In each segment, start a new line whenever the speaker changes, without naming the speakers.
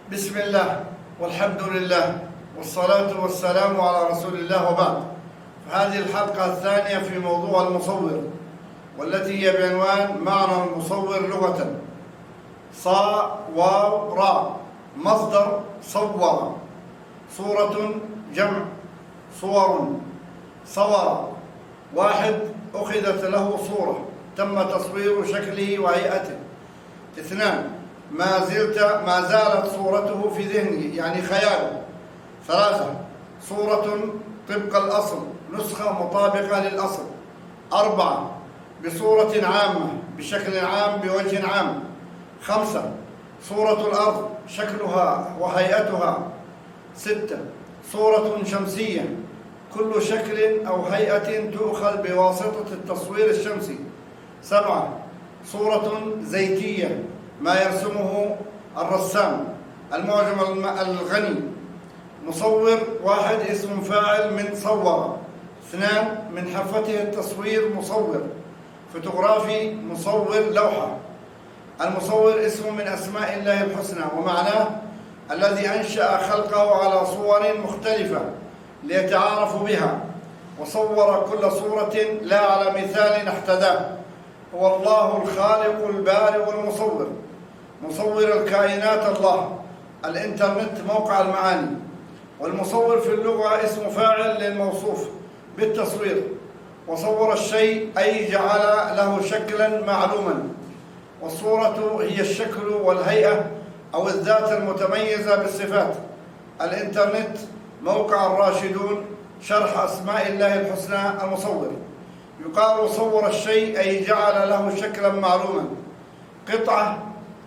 بسم الله والحمد لله والصلاة والسلام على رسول الله وبعد. فهذه الحلقة الثانية في موضوع المصور، والتي هي بعنوان معنى المصور لغة. صا واو را، مصدر صور، صورة جمع صور، صور واحد أخذت له صورة تم تصوير شكله وهيئته. اثنان ما زالت صورته في ذهني يعني خياله. ثلاثة صورة طبق الأصل، نسخة مطابقة للأصل. أربعة بصورة عامة، بشكل عام، بوجه عام. خمسة صورة الأرض، شكلها وهيئتها. ستة صورة شمسية، كل شكل أو هيئة تؤخذ بواسطة التصوير الشمسي. سبعة صورة زيتية، ما يرسمه الرسام. المعجم الغني. مصور واحد اسم فاعل من صور. اثنان من حرفته التصوير مصور. فوتوغرافي مصور لوحة. المصور اسم من أسماء الله الحسنى، ومعناه الذي أنشأ خلقه على صور مختلفة ليتعارفوا بها، وصور كل صورة لا على مثال احتذاه. هو الله الخالق البارئ والمصور. مصور الكائنات الله. الإنترنت موقع المعاني. والمصور في اللغة اسم فاعل للموصوف بالتصوير. وصور الشيء أي جعل له شكلا معلوما. والصورة هي الشكل والهيئة أو الذات المتميزة بالصفات. الإنترنت موقع الراشدون، شرح أسماء الله الحسنى. المصور يقال صور الشيء أي جعل له شكلا معلوما. قطعة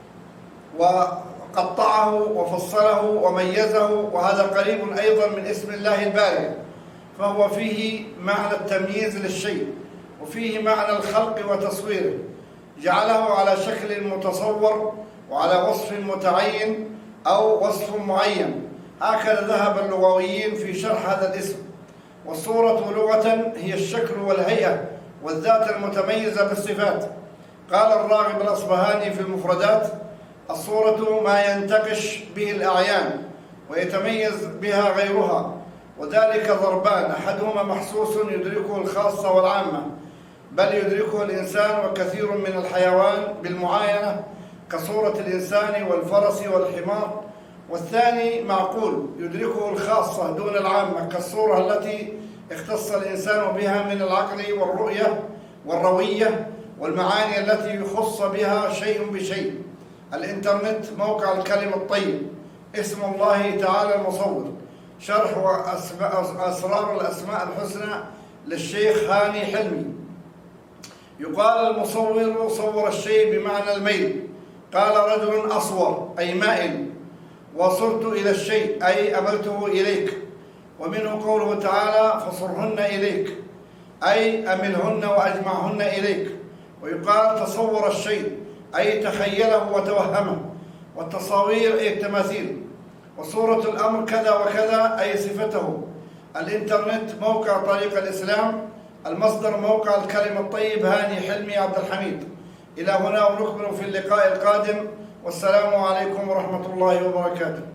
وقطعه وفصله وميزه، وهذا قريب أيضا من اسم الله البارئ، فهو فيه معنى التمييز للشيء، وفيه معنى الخلق وتصويره. جعله على شكل متصور وعلى وصف متعين أو وصف معين. هكذا ذهب اللغويين في شرح هذا الاسم. والصورة لغة هي الشكل والهيئة والذات المتميزة بالصفات. قال الراغب الأصبهاني في المفردات: الصورة ما ينتقش به الأعيان ويتميز بها غيرها، وذلك ضربان: أحدهما محسوس يدركه الخاصة والعامة، بل يدركه الإنسان وكثير من الحيوان بالمعاينة، كصورة الإنسان والفرس والحمار. والثاني معقول يدركه الخاصة دون العامة، كالصورة التي اختص الإنسان بها من العقل والرؤية والروية والمعاني التي يخص بها شيء بشيء. الإنترنت موقع الكلم الطيب، اسم الله تعالى المصور. شرح أسرار الأسماء الحسنى للشيخ هاني حلمي. يقال المصور صور الشيء بمعنى الميل. قال رجل أصور أي مائل، وصرت إلى الشيء أي أملته إليك. ومنه قوله تعالى: فصرهن إليك أي أملهن وأجمعهن إليك. ويقال تصور الشيء أي تخيله وتوهمه. والتصاوير أي التماثيل. وصورة الأمر كذا وكذا أي صفته. الإنترنت موقع طريق الإسلام. المصدر موقع الكلم الطيب هاني حلمي عبد الحميد. إلى هنا ونكمل في اللقاء القادم، والسلام عليكم ورحمة الله وبركاته.